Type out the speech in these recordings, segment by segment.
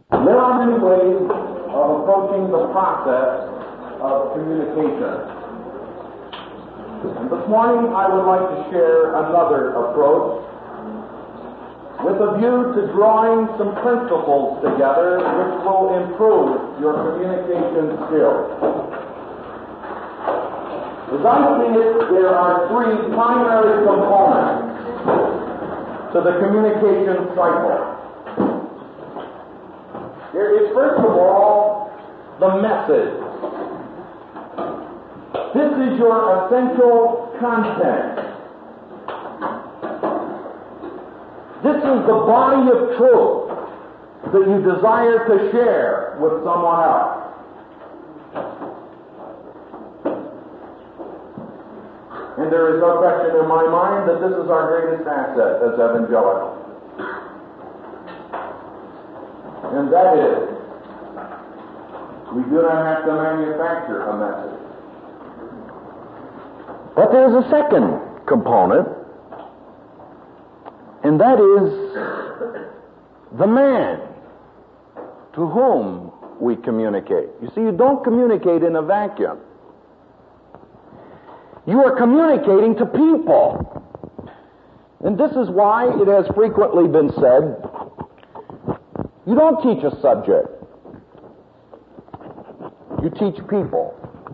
There are many ways of approaching the process of communication. And this morning I would like to share another approach with a view to drawing some principles together which will improve your communication skills. As I see it, there are three primary components to the communication cycle. There is, first of all, the message. This is your essential content. This is the body of truth that you desire to share with someone else. And there is no question in my mind that this is our greatest asset as evangelicals. And that is, we do not have to manufacture a message. But there's a second component, and that is the man to whom we communicate. You see, you don't communicate in a vacuum. You are communicating to people. And this is why it has frequently been said, you don't teach a subject. You teach people.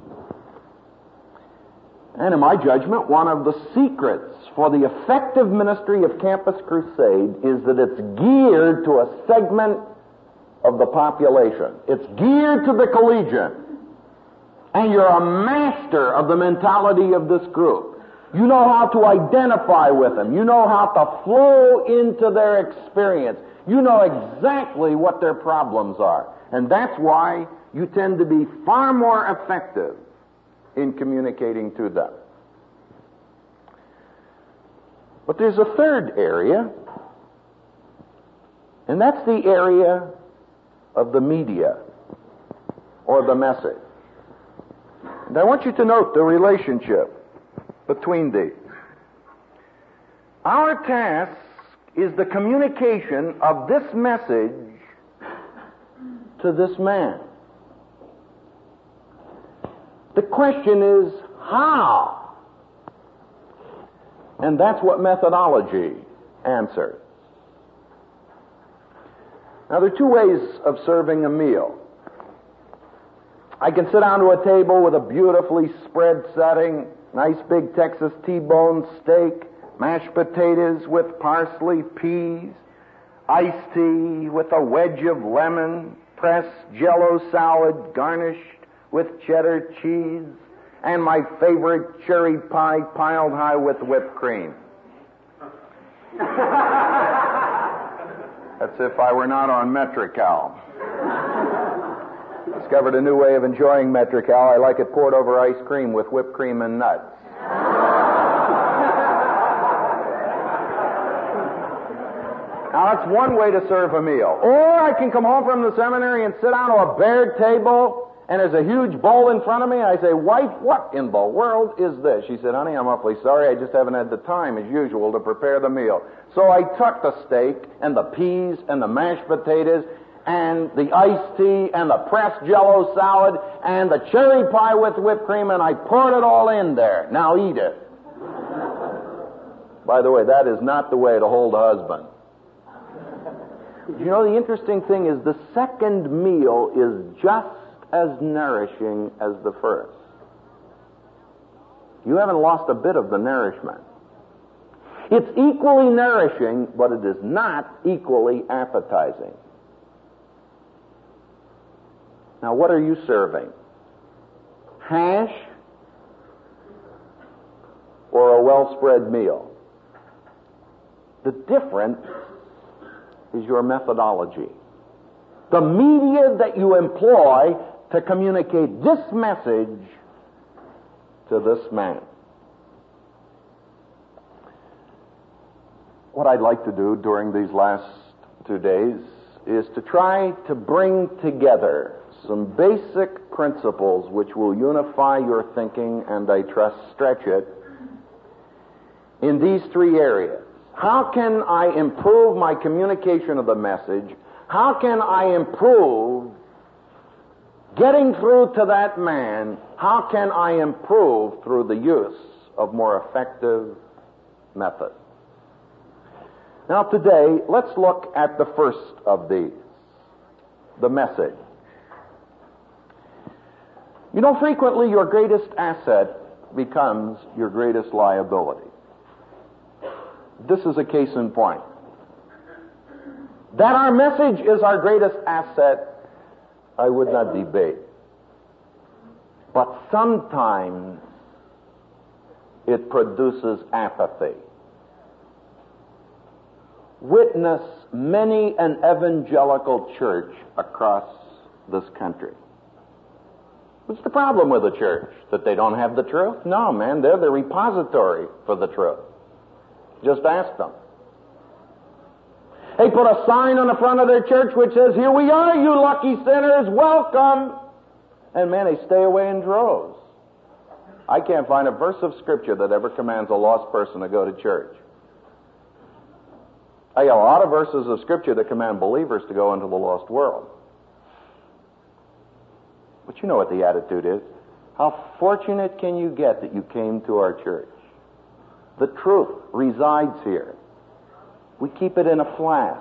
And in my judgment, one of the secrets for the effective ministry of Campus Crusade is that it's geared to a segment of the population. It's geared to the collegian. And you're a master of the mentality of this group. You know how to identify with them. You know how to flow into their experience. You know exactly what their problems are. And that's why you tend to be far more effective in communicating to them. But there's a third area, and that's the area of the media or the message. And I want you to note the relationship between these. Our task is the communication of this message to this man. The question is, how? And that's what methodology answers. Now, there are two ways of serving a meal. I can sit down to a table with a beautifully spread setting, nice big Texas T-bone steak, mashed potatoes with parsley, peas, iced tea with a wedge of lemon, pressed Jell-O salad garnished with cheddar cheese, and my favorite cherry pie piled high with whipped cream. That's if I were not on Metri-Cal. Discovered a new way of enjoying Metri-Cal. I like it poured over ice cream with whipped cream and nuts. Now, that's one way to serve a meal. Or I can come home from the seminary and sit down to a bare table, and there's a huge bowl in front of me. I say, wife, what in the world is this? She said, honey, I'm awfully sorry. I just haven't had the time, as usual, to prepare the meal. So I took the steak and the peas and the mashed potatoes and the iced tea and the pressed Jell-O salad and the cherry pie with whipped cream, and I poured it all in there. Now eat it. By the way, that is not the way to hold a husband. You know, the interesting thing is the second meal is just as nourishing as the first. You haven't lost a bit of the nourishment. It's equally nourishing, but it is not equally appetizing. Now, what are you serving? Hash or a well-spread meal? The difference is your methodology. The media that you employ to communicate this message to this man. What I'd like to do during these last 2 days is to try to bring together some basic principles which will unify your thinking and, I trust, stretch it in these three areas. How can I improve my communication of the message How can I improve getting through to that man? How can I improve through the use of more effective methods? Now today, let's look at the first of these, the message. You know, frequently your greatest asset becomes your greatest liability. This is a case in point. That our message is our greatest asset, I would not debate. But sometimes it produces apathy. Witness many an evangelical church across this country. What's the problem with the church? That they don't have the truth? No, man, they're the repository for the truth. Just ask them. They put a sign on the front of their church which says, "Here we are, you lucky sinners, welcome." And man, they stay away in droves. I can't find a verse of Scripture that ever commands a lost person to go to church. I got a lot of verses of Scripture that command believers to go into the lost world. But you know what the attitude is. How fortunate can you get that you came to our church? The truth resides here. We keep it in a flask.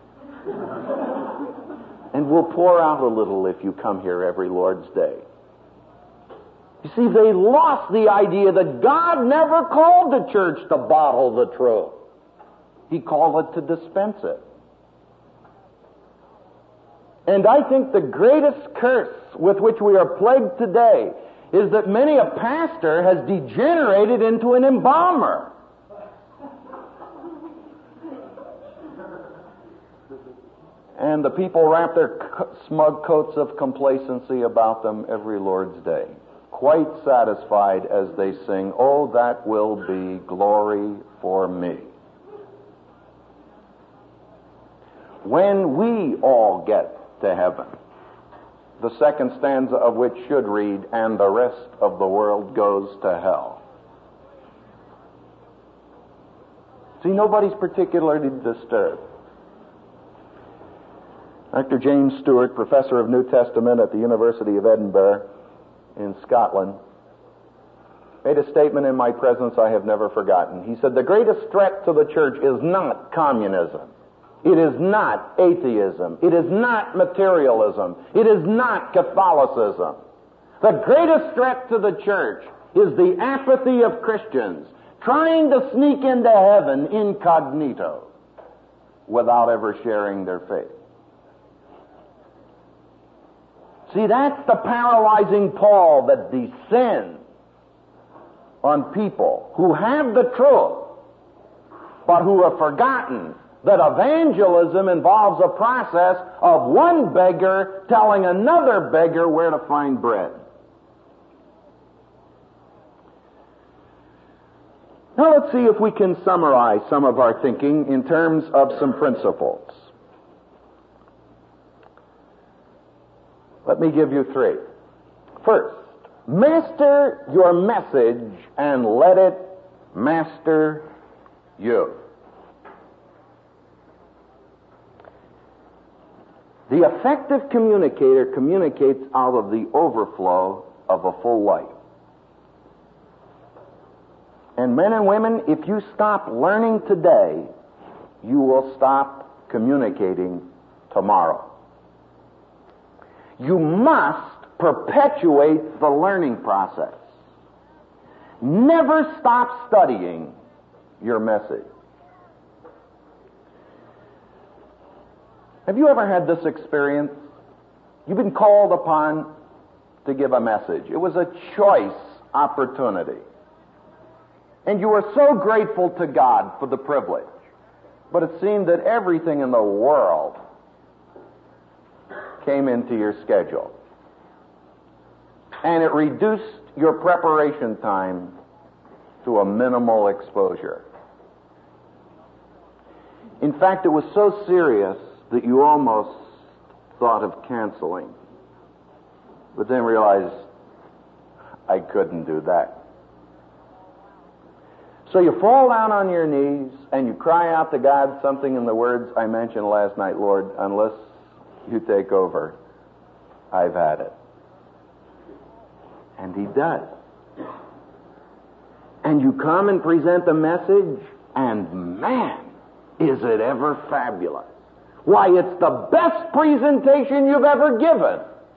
And we'll pour out a little if you come here every Lord's Day. You see, they lost the idea that God never called the church to bottle the truth. He called it to dispense it. And I think the greatest curse with which we are plagued today is that many a pastor has degenerated into an embalmer. And the people wrap their smug coats of complacency about them every Lord's Day, quite satisfied as they sing, "Oh, that will be glory for me." When we all get to heaven, the second stanza of which should read, "And the rest of the world goes to hell." See, nobody's particularly disturbed. Dr. James Stewart, professor of New Testament at the University of Edinburgh in Scotland, made a statement in my presence I have never forgotten. He said, "The greatest threat to the church is not communism. It is not atheism. It is not materialism. It is not Catholicism. The greatest threat to the church is the apathy of Christians trying to sneak into heaven incognito without ever sharing their faith." See, that's the paralyzing pall that descends on people who have the truth, but who have forgotten that evangelism involves a process of one beggar telling another beggar where to find bread. Now let's see if we can summarize some of our thinking in terms of some principles. Let me give you three. First, master your message and let it master you. The effective communicator communicates out of the overflow of a full life. And men and women, if you stop learning today, you will stop communicating tomorrow. You must perpetuate the learning process. Never stop studying your message. Have you ever had this experience? You've been called upon to give a message. It was a choice opportunity. And you were so grateful to God for the privilege. But it seemed that everything in the world came into your schedule. And it reduced your preparation time to a minimal exposure. In fact, it was so serious that you almost thought of canceling, but then realized, I couldn't do that. So you fall down on your knees and you cry out to God something in the words I mentioned last night, "Lord, unless You take over. I've had it. And he does. And you come and present the message, and man, is it ever fabulous. Why, it's the best presentation you've ever given.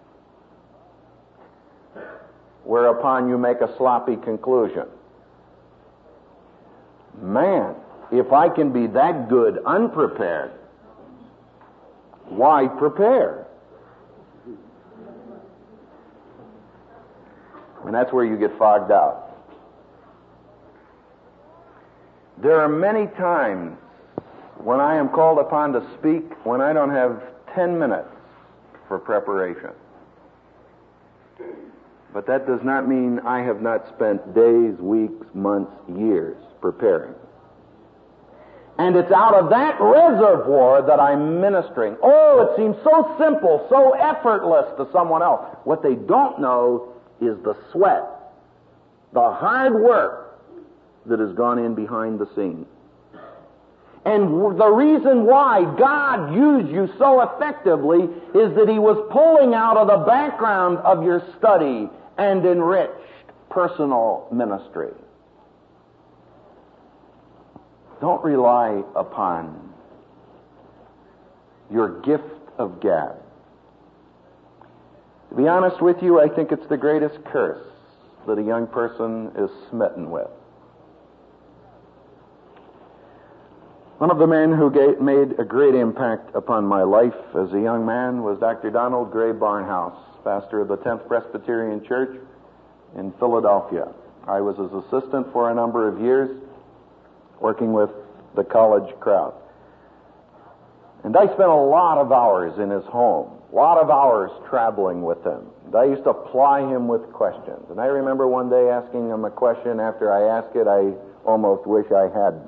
Whereupon you make a sloppy conclusion. Man, if I can be that good unprepared, why prepare? And that's where you get fogged out. There are many times when I am called upon to speak when I don't have 10 minutes for preparation. But that does not mean I have not spent days, weeks, months, years preparing. And it's out of that reservoir that I'm ministering. Oh, it seems so simple, so effortless to someone else. What they don't know is the sweat, the hard work that has gone in behind the scenes. And the reason why God used you so effectively is that He was pulling out of the background of your study and enriched personal ministry. Don't rely upon your gift of gab. To be honest with you, I think it's the greatest curse that a young person is smitten with. One of the men who made a great impact upon my life as a young man was Dr. Donald Gray Barnhouse, pastor of the 10th Presbyterian Church in Philadelphia. I was his assistant for a number of years, working with the college crowd. And I spent a lot of hours in his home, a lot of hours traveling with him. And I used to ply him with questions. And I remember one day asking him a question. After I asked it, I almost wish I hadn't.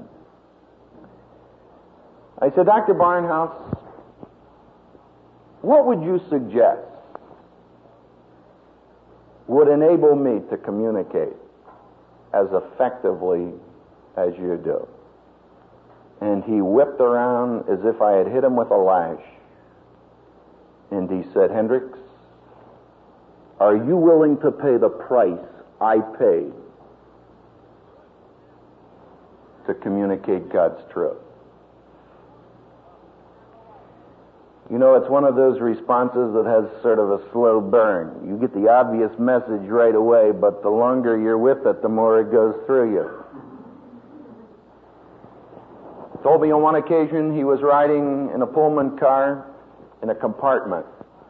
I said, Dr. Barnhouse, what would you suggest would enable me to communicate as effectively as you do? And he whipped around as if I had hit him with a lash. And he said, Hendricks, are you willing to pay the price I paid to communicate God's truth? You know, it's one of those responses that has sort of a slow burn. You get the obvious message right away, but the longer you're with it, the more it goes through you. He told me on one occasion he was riding in a Pullman car in a compartment.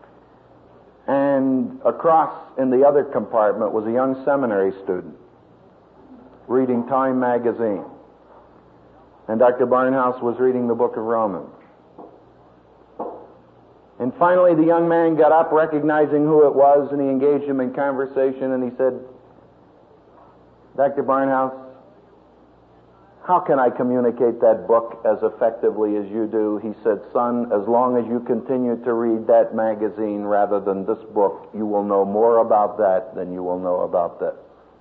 And across in the other compartment was a young seminary student reading Time magazine. And Dr. Barnhouse was reading the book of Romans. And finally, the young man got up, recognizing who it was, and he engaged him in conversation, and he said, Dr. Barnhouse, how can I communicate that book as effectively as you do? He said, son, as long as you continue to read that magazine rather than this book, you will know more about that than you will know about this.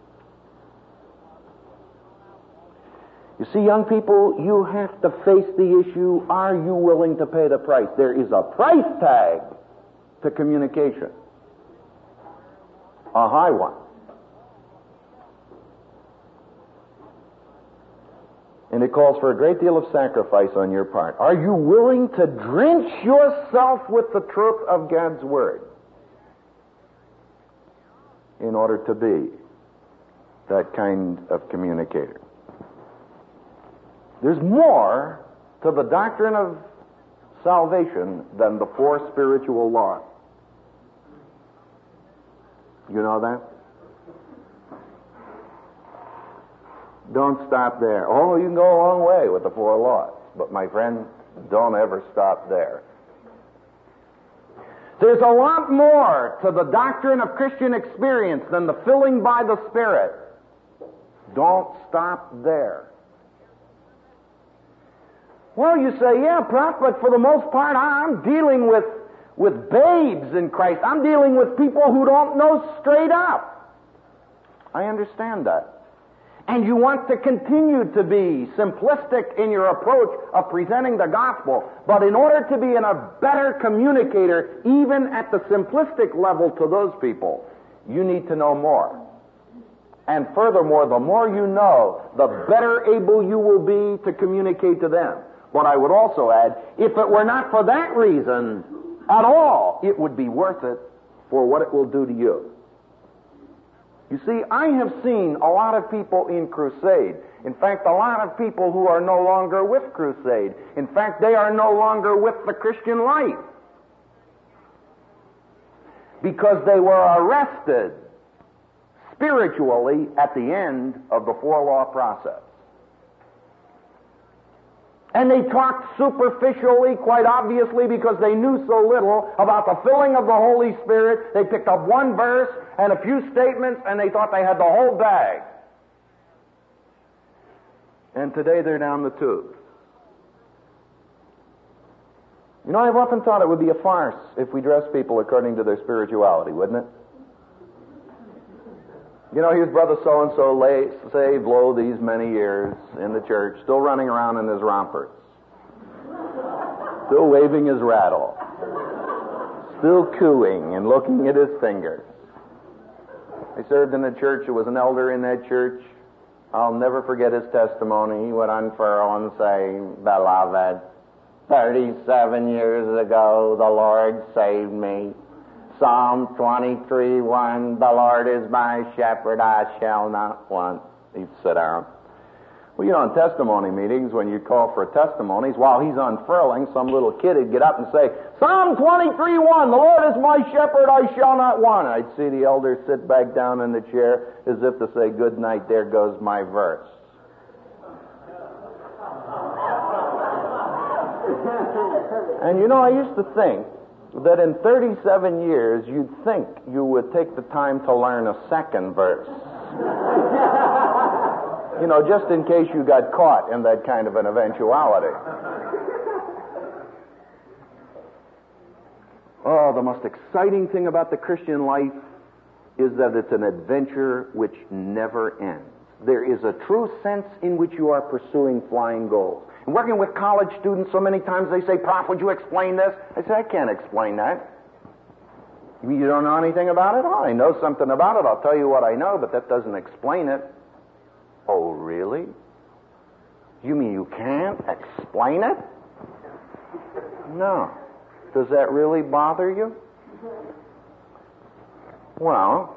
You see, young people, you have to face the issue, are you willing to pay the price? There is a price tag to communication. A high one. And it calls for a great deal of sacrifice on your part. Are you willing to drench yourself with the truth of God's Word in order to be that kind of communicator? There's more to the doctrine of salvation than the 4 spiritual laws. You know that? Don't stop there. Oh, you can go a long way with the 4 laws. But my friend, don't ever stop there. There's a lot more to the doctrine of Christian experience than the filling by the Spirit. Don't stop there. Well, you say, yeah, Prof, but for the most part, I'm dealing with babes in Christ. I'm dealing with people who don't know straight up. I understand that. and you want to continue to be simplistic in your approach of presenting the gospel, but in order to be a better communicator, even at the simplistic level to those people, you need to know more. And furthermore, the more you know, the better able you will be to communicate to them. But I would also add, if it were not for that reason at all, it would be worth it for what it will do to you. You see, I have seen a lot of people in crusade. In fact, a lot of people who are no longer with crusade. In fact, they are no longer with the Christian life. Because they were arrested spiritually at the end of the four-law process. And they talked superficially, quite obviously, because they knew so little about the filling of the Holy Spirit. They picked up one verse and a few statements, and they thought they had the whole bag. And today they're down the tube. You know, I've often thought it would be a farce if we dress people according to their spirituality, wouldn't it? You know, here's Brother so-and-so saved low these many years in the church, still running around in his rompers, still waving his rattle, still cooing and looking at his fingers. I served in a church. There was an elder in that church. I'll never forget his testimony. He would unfurl and say, "Beloved, 37 years ago the Lord saved me. Psalm 23:1, the Lord is my shepherd, I shall not want." He'd sit down. Well, you know, in testimony meetings, when you call for testimonies, while he's unfurling, some little kid would get up and say, "Psalm 23:1, the Lord is my shepherd, I shall not want." I'd see the elder sit back down in the chair as if to say, "Good night, there goes my verse." And you know, I used to think that in 37 years, you'd think you would take the time to learn a second verse. You know, just in case you got caught in that kind of an eventuality. Oh, the most exciting thing about the Christian life is that it's an adventure which never ends. There is a true sense in which you are pursuing flying goals. And working with college students, so many times they say, "Prof, would you explain this?" I say, "I can't explain that." "You don't know anything about it?" "Oh, I know something about it. I'll tell you what I know, but that doesn't explain it." "Oh, really? You mean you can't explain it?" "No." "Does that really bother you?" "Well,"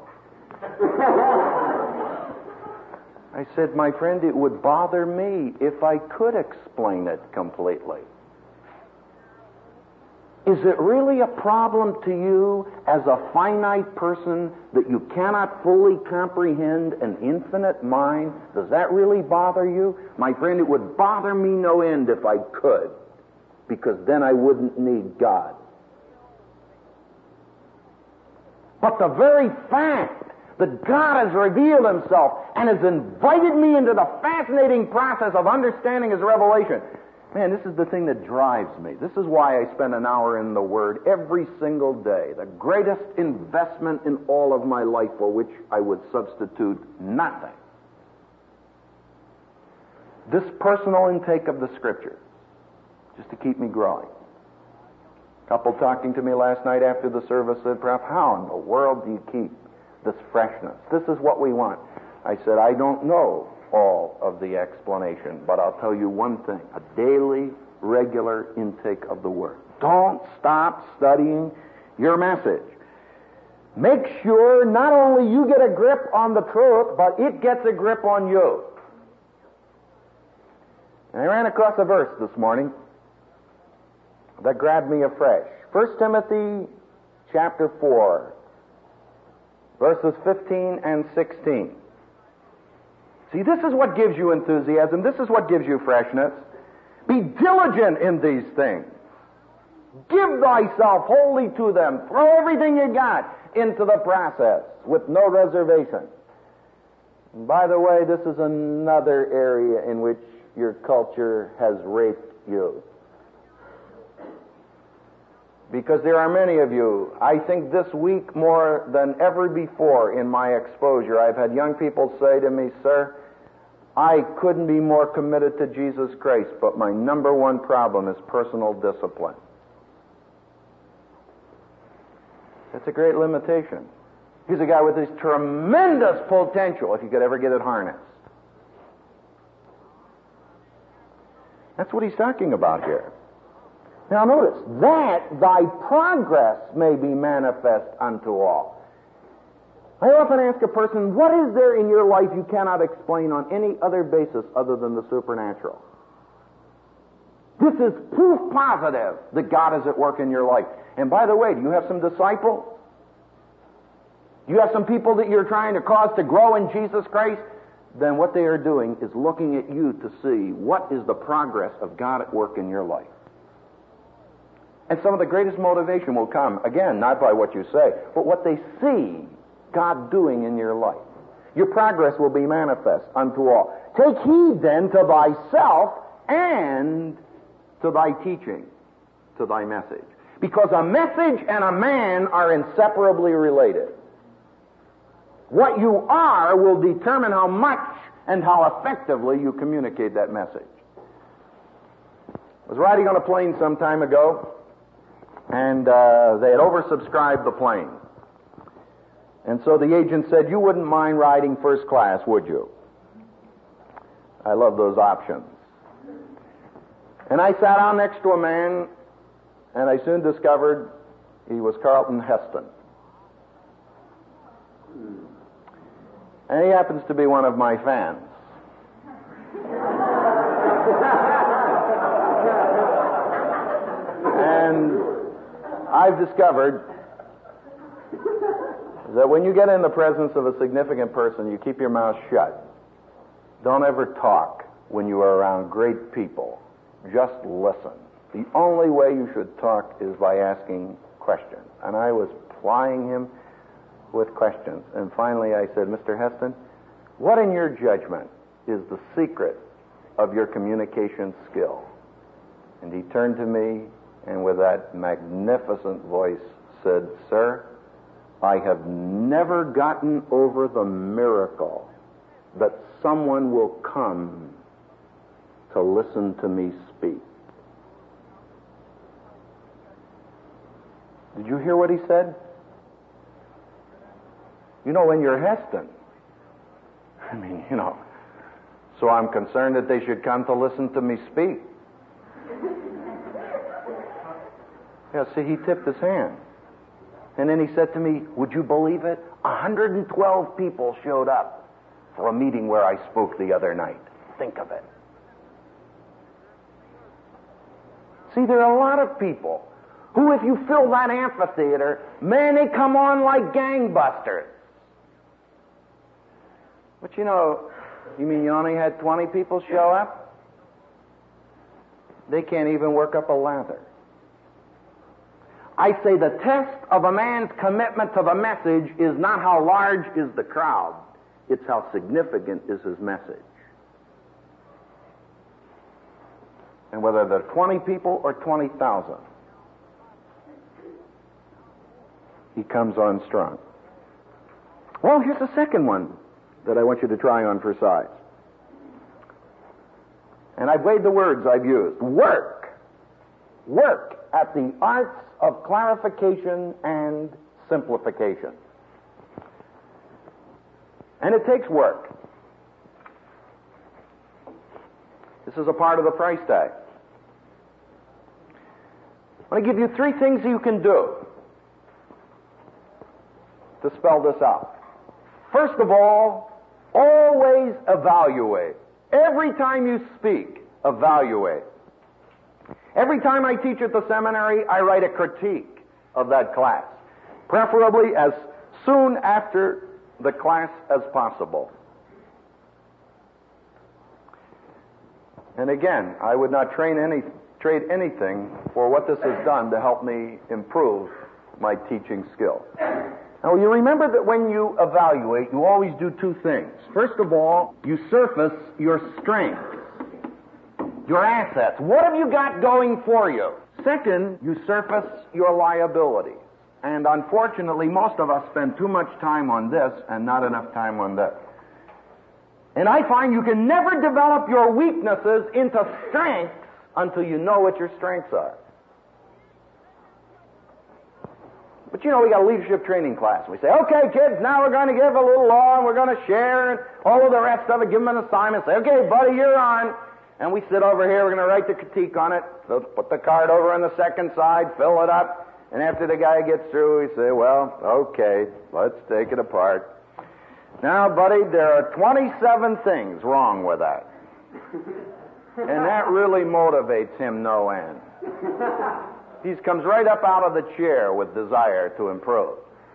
I said, "My friend, it would bother me if I could explain it completely." Is it really a problem to you as a finite person that you cannot fully comprehend an infinite mind? Does that really bother you? My friend, it would bother me no end if I could, because then I wouldn't need God. But the very fact that God has revealed himself and has invited me into the fascinating process of understanding his revelation, man, this is the thing that drives me. This is why I spend an hour in the Word every single day, the greatest investment in all of my life, for which I would substitute nothing. This personal intake of the Scriptures, just to keep me growing. A couple talking to me last night after the service said, "Prof, how in the world do you keep this freshness? This is what we want." I said, "I don't know all of the explanation, but I'll tell you one thing: a daily, regular intake of the Word. Don't stop studying your message. Make sure not only you get a grip on the truth, but it gets a grip on you." And I ran across a verse this morning that grabbed me afresh. 1 Timothy chapter 4. Verses 15 and 16. See, this is what gives you enthusiasm. This is what gives you freshness. "Be diligent in these things. Give thyself wholly to them." Throw everything you got into the process with no reservation. And by the way, this is another area in which your culture has raped you. Because there are many of you, I think this week more than ever before in my exposure, I've had young people say to me, "Sir, I couldn't be more committed to Jesus Christ, but my number one problem is personal discipline. That's a great limitation. He's a guy with this tremendous potential if you could ever get it harnessed. That's what he's talking about here. Now notice, that thy progress may be manifest unto all. I often ask a person, what is there in your life you cannot explain on any other basis other than the supernatural? This is proof positive that God is at work in your life. And by the way, do you have some disciples? Do you have some people that you're trying to cause to grow in Jesus Christ? Then what they are doing is looking at you to see what is the progress of God at work in your life. And some of the greatest motivation will come, again, not by what you say, but what they see God doing in your life. Your progress will be manifest unto all. Take heed then to thyself and to thy teaching, to thy message. Because a message and a man are inseparably related. What you are will determine how much and how effectively you communicate that message. I was riding on a plane some time ago, and they had oversubscribed the plane. And so the agent said, you wouldn't mind riding first class, would you? I love those options. And I sat down next to a man, and I soon discovered he was Carlton Heston. And he happens to be one of my fans. And I've discovered that when you get in the presence of a significant person, you keep your mouth shut. Don't ever talk when you are around great people. Just listen. The only way you should talk is by asking questions. And I was plying him with questions. And finally I said, Mr. Heston, what in your judgment is the secret of your communication skill? And he turned to me and with that magnificent voice said, Sir, I have never gotten over the miracle that someone will come to listen to me speak. Did you hear what he said? You know, when you're Heston, so I'm concerned that they should come to listen to me speak. Yeah, see, he tipped his hand. And then he said to me, would you believe it? 112 people showed up for a meeting where I spoke the other night. Think of it. See, there are a lot of people who, if you fill that amphitheater, man, they come on like gangbusters. But you mean you only had 20 people show up? They can't even work up a lather. I say the test of a man's commitment to the message is not how large is the crowd, it's how significant is his message. And whether they're 20 people or 20,000, he comes on strong. Well, here's the second one that I want you to try on for size. And I've weighed the words I've used. Work. Work at the arts of clarification and simplification. And it takes work. This is a part of the price tag. I want to give you 3 things you can do to spell this out. First of all, always evaluate. Every time you speak, evaluate. Every time I teach at the seminary, I write a critique of that class, preferably as soon after the class as possible. And again, I would not trade anything for what this has done to help me improve my teaching skill. Now, you remember that when you evaluate, you always do 2 things. First of all, you surface your strengths, your assets. What have you got going for you? Second, you surface your liabilities. And unfortunately, most of us spend too much time on this and not enough time on this. And I find you can never develop your weaknesses into strengths until you know what your strengths are. But you know, we got a leadership training class. We say, okay, kids, now we're going to give a little law, and we're going to share, and all of the rest of it, give them an assignment. Say, okay, buddy, you're on. And we sit over here, we're going to write the critique on it. So put the card over on the second side, fill it up, and after the guy gets through, we say, well, okay, let's take it apart. Now, buddy, there are 27 things wrong with that. And that really motivates him no end. He comes right up out of the chair with desire to improve.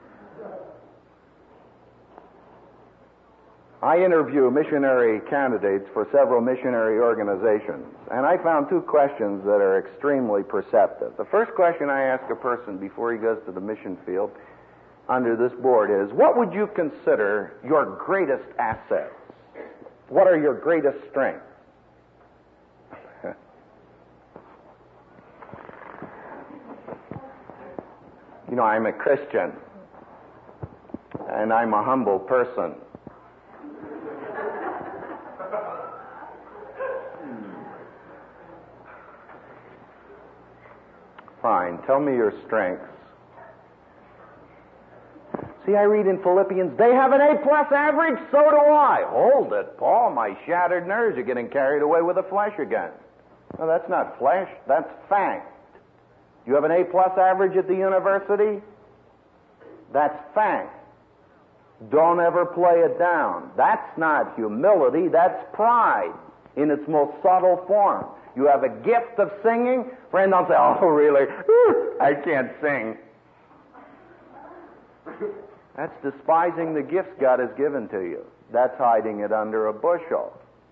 I interview missionary candidates for several missionary organizations, and I found two questions that are extremely perceptive. The first question I ask a person before he goes to the mission field under this board is, what would you consider your greatest assets? What are your greatest strengths? You know, I'm a Christian, and I'm a humble person. Fine, tell me your strengths. See, I read in Philippians, they have an A+ average, so do I. Hold it, Paul, my shattered nerves are getting carried away with the flesh again. No, that's not flesh, that's fact. You have an A+ average at the university? That's fact. Don't ever play it down. That's not humility, that's pride in its most subtle form. You have a gift of singing? Friend, don't say, oh, really? I can't sing. That's despising the gifts God has given to you. That's hiding it under a bushel.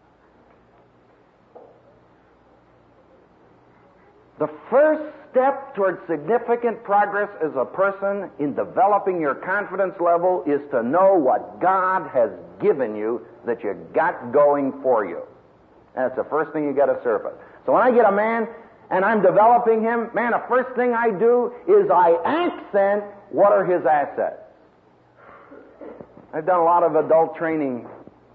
The first step towards significant progress as a person in developing your confidence level is to know what God has given you that you got going for you. That's the first thing you got to surface. So when I get a man and I'm developing him, man, the first thing I do is I accent what are his assets. I've done a lot of adult training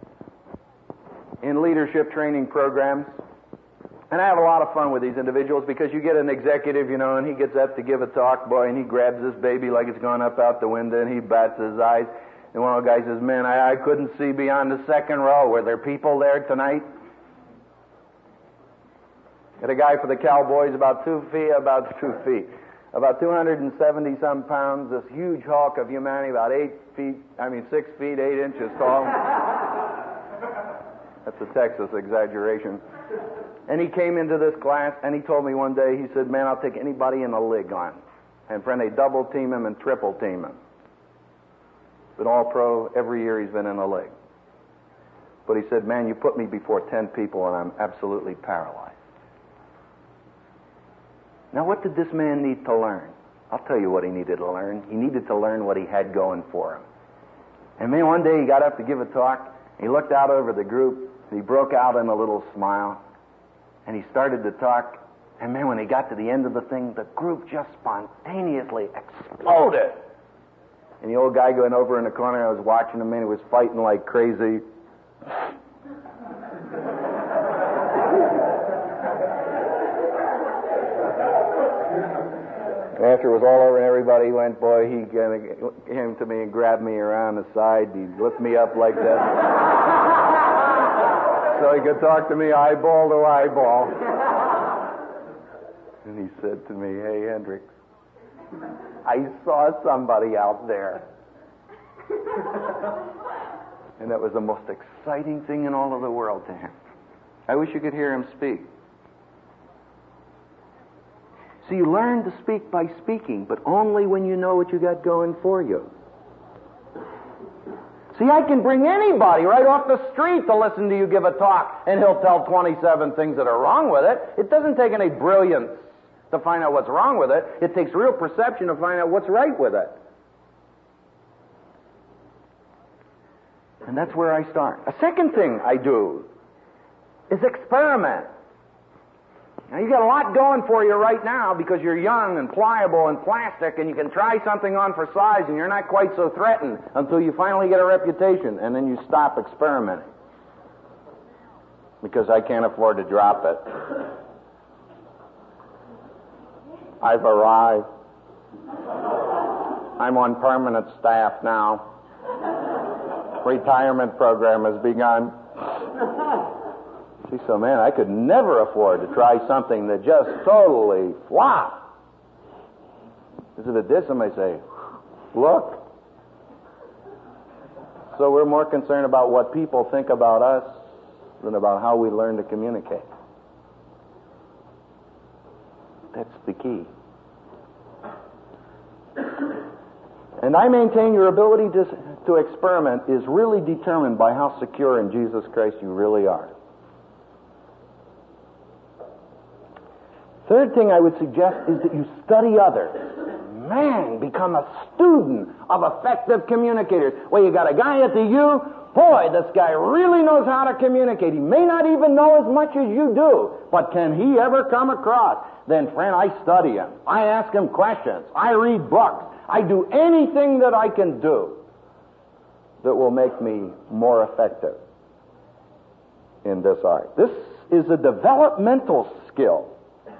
in leadership training programs, and I have a lot of fun with these individuals because you get an executive, you know, and he gets up to give a talk, boy, and he grabs this baby like it's going up out the window, and he bats his eyes. And one of the guys says, man, I couldn't see beyond the second row. Were there people there tonight? Got a guy for the Cowboys about 2 feet, about 270-some pounds, this huge hulk of humanity, about 6 feet, 8 inches tall. That's a Texas exaggeration. And he came into this class, and he told me one day, he said, man, I'll take anybody in the league on. And friend, they double team him and triple team him. Been all pro every year he's been in the league. But he said, man, you put me before 10 people, and I'm absolutely paralyzed. Now, what did this man need to learn? I'll tell you what he needed to learn. He needed to learn what he had going for him. And man, one day he got up to give a talk. He looked out over the group, and he broke out in a little smile. And he started to talk. And man, when he got to the end of the thing, the group just spontaneously exploded. And the old guy going over in the corner, I was watching him, and he was fighting like crazy. After it was all over and everybody went, boy, he came to me and grabbed me around the side. He lifted me up like that. So he could talk to me eyeball to eyeball. And he said to me, hey, Hendricks, I saw somebody out there. And that was the most exciting thing in all of the world to him. I wish you could hear him speak. So you learn to speak by speaking, but only when you know what you got going for you. See, I can bring anybody right off the street to listen to you give a talk, and he'll tell 27 things that are wrong with it. It doesn't take any brilliance to find out what's wrong with it. It takes real perception to find out what's right with it. And that's where I start. A second thing I do is experiment. Now, you got a lot going for you right now because you're young and pliable and plastic, and you can try something on for size, and you're not quite so threatened until you finally get a reputation, and then you stop experimenting. because I can't afford to drop it. I've arrived. I'm on permanent staff now. Retirement program has begun. See, so man, I could never afford to try something that just totally flopped. Because if it did, somebody say, look. So we're more concerned about what people think about us than about how we learn to communicate. That's the key. And I maintain your ability to experiment is really determined by how secure in Jesus Christ you really are. Third thing I would suggest is that you study others. Man, become a student of effective communicators. Well, you got a guy at the U, boy, this guy really knows how to communicate. He may not even know as much as you do, but can he ever come across? Then, friend, I study him. I ask him questions. I read books. I do anything that I can do that will make me more effective in this art. This is a developmental skill.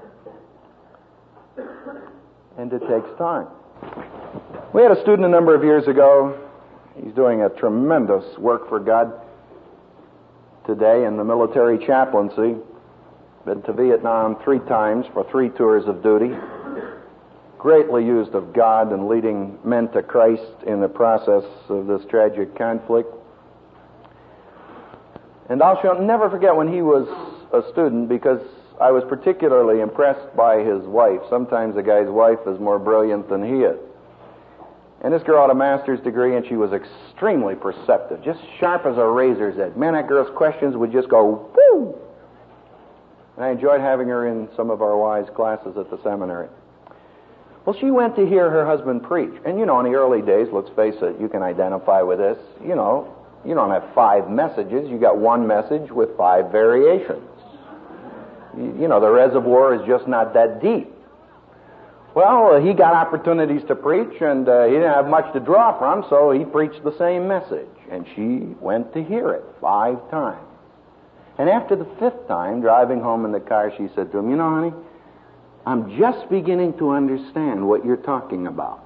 And it takes time. We had a student a number of years ago. He's doing a tremendous work for God today in the military chaplaincy. Been to Vietnam 3 times for 3 tours of duty. Greatly used of God and leading men to Christ in the process of this tragic conflict. And I shall never forget when he was a student, because I was particularly impressed by his wife. Sometimes a guy's wife is more brilliant than he is. And this girl had a master's degree, and she was extremely perceptive, just sharp as a razor's edge. Man, that girl's questions would just go, whoo! And I enjoyed having her in some of our wise classes at the seminary. Well, she went to hear her husband preach. And, in the early days, let's face it, you can identify with this. You don't have 5 messages. You got 1 message with 5 variations. The reservoir is just not that deep. Well, he got opportunities to preach, and he didn't have much to draw from, so he preached the same message. And she went to hear it 5 times. And after the 5th time, driving home in the car, she said to him, honey, I'm just beginning to understand what you're talking about.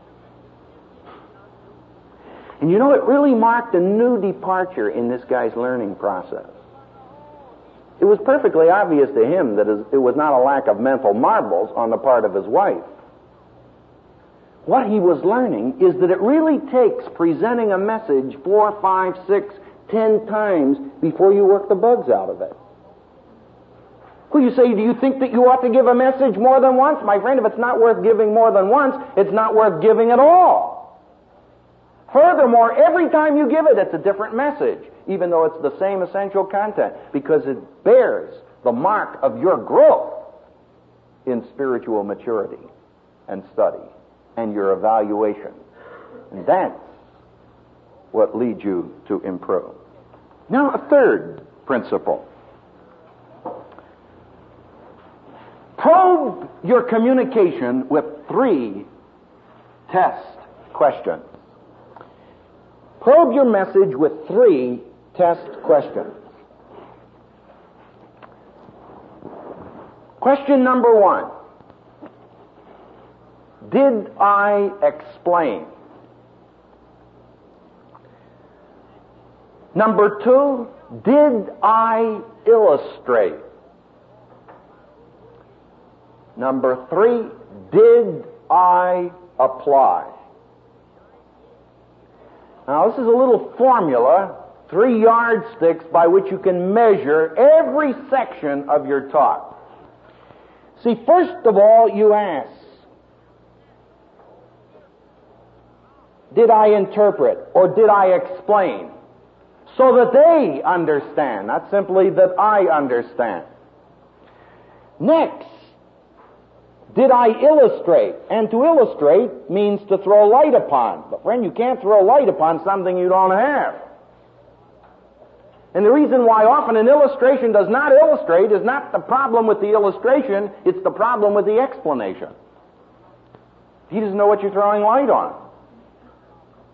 And it really marked a new departure in this guy's learning process. It was perfectly obvious to him that it was not a lack of mental marbles on the part of his wife. What he was learning is that it really takes presenting a message 4, 5, 6, 10 times before you work the bugs out of it. Well, you say, do you think that you ought to give a message more than once? My friend, if it's not worth giving more than once, it's not worth giving at all. Furthermore, every time you give it, it's a different message, even though it's the same essential content, because it bears the mark of your growth in spiritual maturity and study and your evaluation. And that's what leads you to improve. Now, a third principle. Probe your communication with 3 test questions. Probe your message with 3 test questions. Question number 1. Did I explain? Number 2, did I illustrate? Number 3, did I apply? Now, this is a little formula, 3 yardsticks by which you can measure every section of your talk. See, first of all, you ask, did I interpret or did I explain? So that they understand, not simply that I understand. Next, did I illustrate? And to illustrate means to throw light upon. But friend, you can't throw light upon something you don't have. And the reason why often an illustration does not illustrate is not the problem with the illustration, it's the problem with the explanation. He doesn't know what you're throwing light on.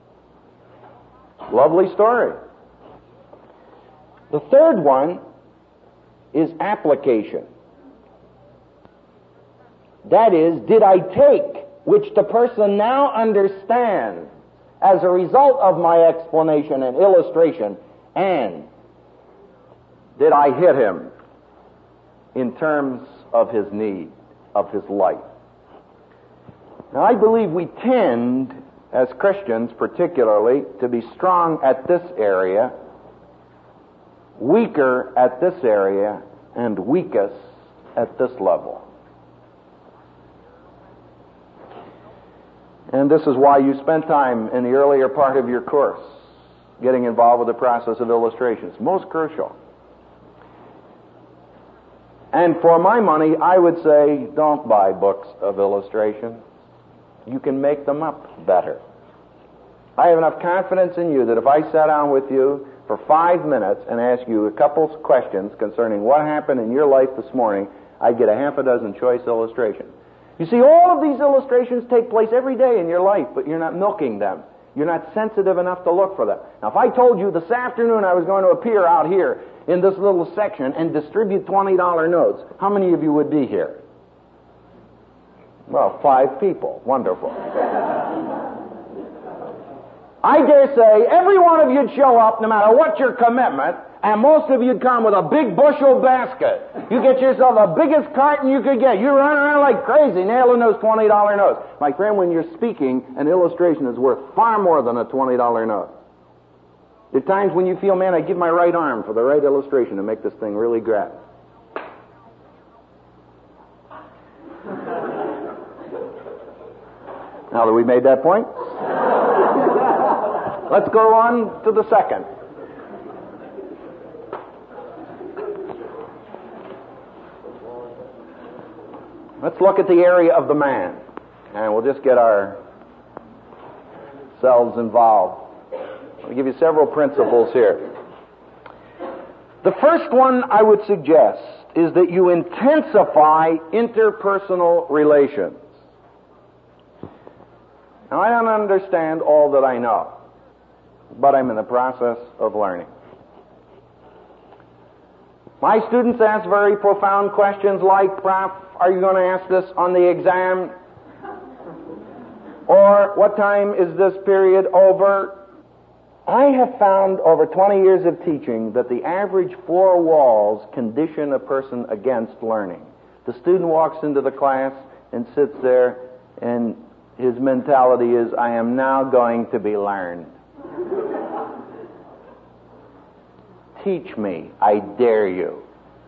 Lovely story. The third one is application. That is, did I take, which the person now understands as a result of my explanation and illustration, and did I hit him in terms of his need, of his life? Now, I believe we tend, as Christians particularly, to be strong at this area, weaker at this area, and weakest at this level. And this is why you spent time in the earlier part of your course getting involved with the process of illustration. It's most crucial. And for my money, I would say don't buy books of illustration. You can make them up better. I have enough confidence in you that if I sat down with you for 5 minutes and asked you a couple questions concerning what happened in your life this morning, I'd get a half a dozen choice illustrations. You see, all of these illustrations take place every day in your life, but you're not milking them. You're not sensitive enough to look for them. Now, if I told you this afternoon I was going to appear out here in this little section and distribute $20 notes, how many of you would be here? Well, 5 people. Wonderful. I dare say every one of you'd show up, no matter what your commitment, and most of you'd come with a big bushel basket. You get yourself the biggest carton you could get. You run around like crazy nailing those $20 notes. My friend, when you're speaking, an illustration is worth far more than a $20 note. There are times when you feel, man, I'd give my right arm for the right illustration to make this thing really grab. Now that we've made that point, let's go on to the second. Let's look at the area of the man, and we'll just get ourselves involved. I'll give you several principles here. The first one I would suggest is that you intensify interpersonal relations. Now, I don't understand all that I know, but I'm in the process of learning. My students ask very profound questions like, Prof, are you going to ask this on the exam? Or, what time is this period over? I have found over 20 years of teaching that the average 4 walls condition a person against learning. The student walks into the class and sits there, and his mentality is, I am now going to be learned. Teach me, I dare you.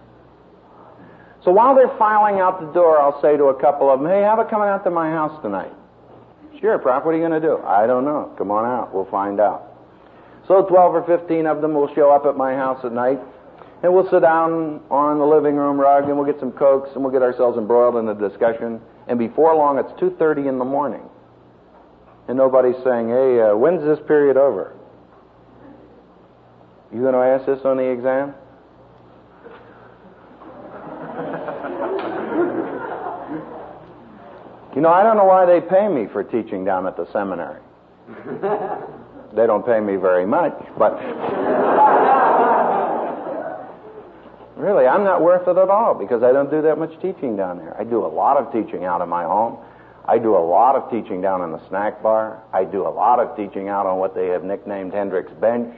So while they're filing out the door, I'll say to a couple of them, hey, how about coming out to my house tonight? Sure, Prof, what are you going to do? I don't know. Come on out. We'll find out. So 12 or 15 of them will show up at my house at night, and we'll sit down on the living room rug, and we'll get some Cokes, and we'll get ourselves embroiled in a discussion. And before long, it's 2:30 in the morning. And nobody's saying, hey, when's this period over? You going to ask this on the exam? You know, I don't know why they pay me for teaching down at the seminary. They don't pay me very much, but really, I'm not worth it at all because I don't do that much teaching down there. I do a lot of teaching out of my home. I do a lot of teaching down in the snack bar. I do a lot of teaching out on what they have nicknamed Hendrick's Bench.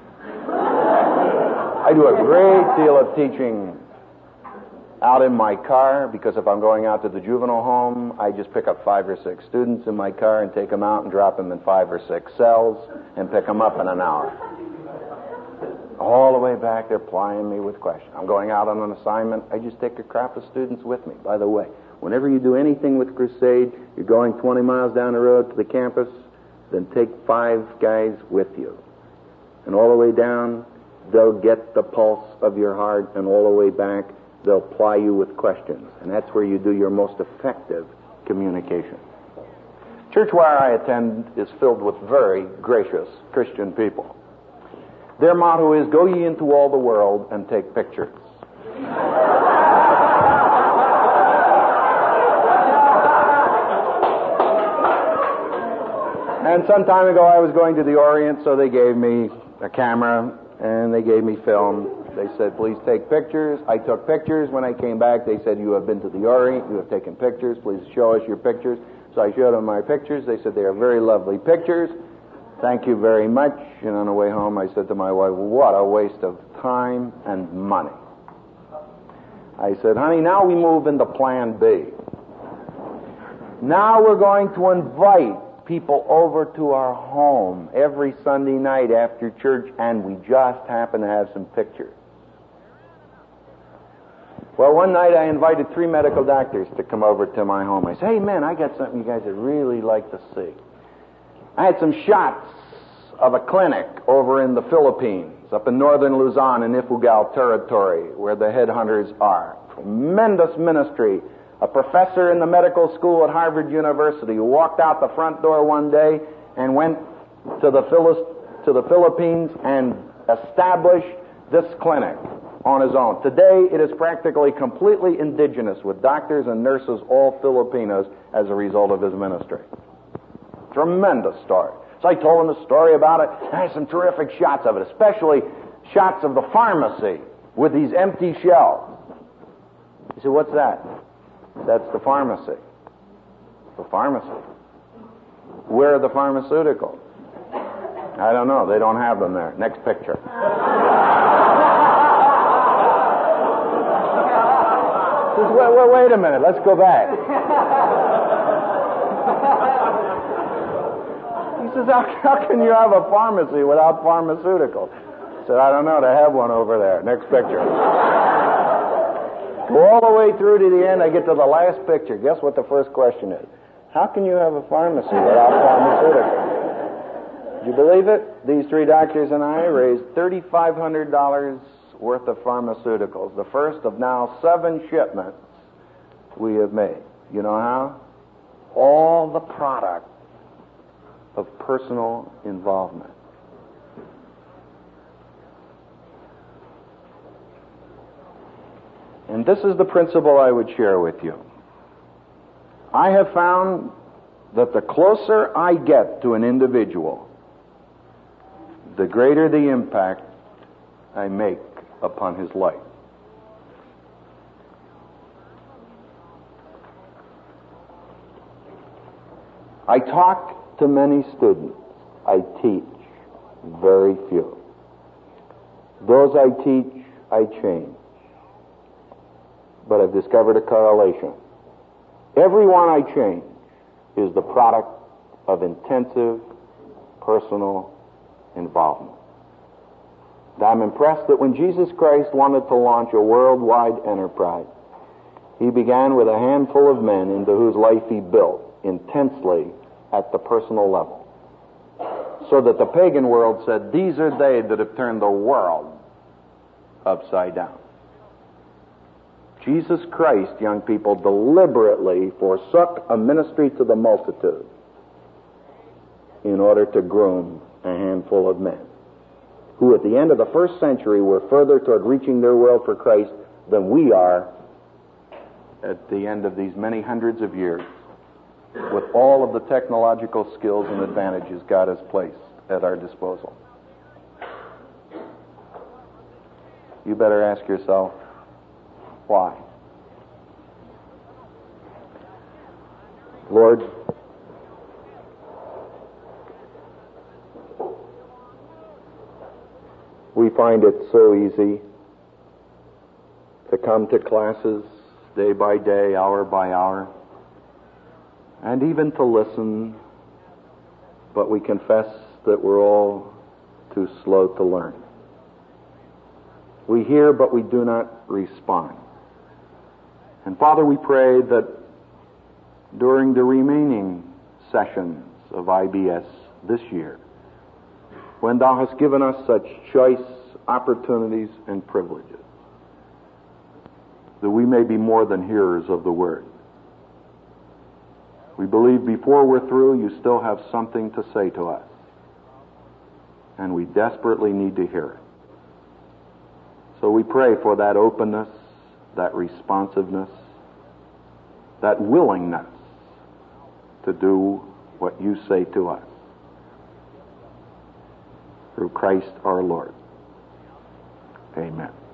I do a great deal of teaching out in my car, because if I'm going out to the juvenile home, I just pick up 5 or 6 students in my car and take them out and drop them in 5 or 6 cells and pick them up in an hour. All the way back, they're plying me with questions. I'm going out on an assignment, I just take a crop of students with me. By the way, whenever you do anything with Crusade, you're going 20 miles down the road to the campus, then take 5 guys with you. And all the way down, they'll get the pulse of your heart, and all the way back, they'll ply you with questions. And that's where you do your most effective communication. Church where I attend is filled with very gracious Christian people. Their motto is, go ye into all the world and take pictures. And some time ago I was going to the Orient, so they gave me a camera And they gave me film. They said, please take pictures. I took pictures. When I came back, they said, you have been to the Orient. You have taken pictures. Please show us your pictures. So I showed them my pictures. They said, they are very lovely pictures. Thank you very much. And on the way home, I said to my wife, what a waste of time and money. I said, honey, now we move into plan B. Now we're going to invite people over to our home every Sunday night after church, and we just happen to have some pictures. Well, one night I invited 3 medical doctors to come over to my home. I said, hey, man, I got something you guys would really like to see. I had some shots of a clinic over in the Philippines, up in northern Luzon in Ifugao territory, where the headhunters are. Tremendous ministry. A professor in the medical school at Harvard University who walked out the front door one day and went to the Philippines and established this clinic on his own. Today, it is practically completely indigenous, with doctors and nurses all Filipinos as a result of his ministry. Tremendous story. So I told him a story about it, and I had some terrific shots of it, especially shots of the pharmacy with these empty shelves. He said, what's that? That's the pharmacy. The pharmacy. Where are the pharmaceuticals? I don't know. They don't have them there. Next picture. Says, wait a minute. Let's go back. He says, how can you have a pharmacy without pharmaceuticals? I said, I don't know. They have one over there. Next picture. Go all the way through to the end. I get to the last picture. Guess what the first question is? How can you have a pharmacy without pharmaceuticals? Do you believe it? These 3 doctors and I raised $3,500 worth of pharmaceuticals. The first of now 7 shipments we have made. You know how? All the product of personal involvement. And this is the principle I would share with you. I have found that the closer I get to an individual, the greater the impact I make upon his life. I talk to many students. I teach very few. Those I teach, I change. But I've discovered a correlation. Everyone I change is the product of intensive personal involvement. And I'm impressed that when Jesus Christ wanted to launch a worldwide enterprise, he began with a handful of men into whose life he built intensely at the personal level. So that the pagan world said, these are they that have turned the world upside down. Jesus Christ, young people, deliberately forsook a ministry to the multitude in order to groom a handful of men who at the end of the first century were further toward reaching their world for Christ than we are at the end of these many hundreds of years with all of the technological skills and advantages God has placed at our disposal. You better ask yourself, why? Lord, we find it so easy to come to classes day by day, hour by hour, and even to listen, but we confess that we're all too slow to learn. We hear, but we do not respond. And Father, we pray that during the remaining sessions of IBS this year, when Thou hast given us such choice opportunities and privileges, that we may be more than hearers of the Word. We believe before we're through, you still have something to say to us. And we desperately need to hear it. So we pray for that openness, that responsiveness, that willingness to do what you say to us. Through Christ our Lord. Amen.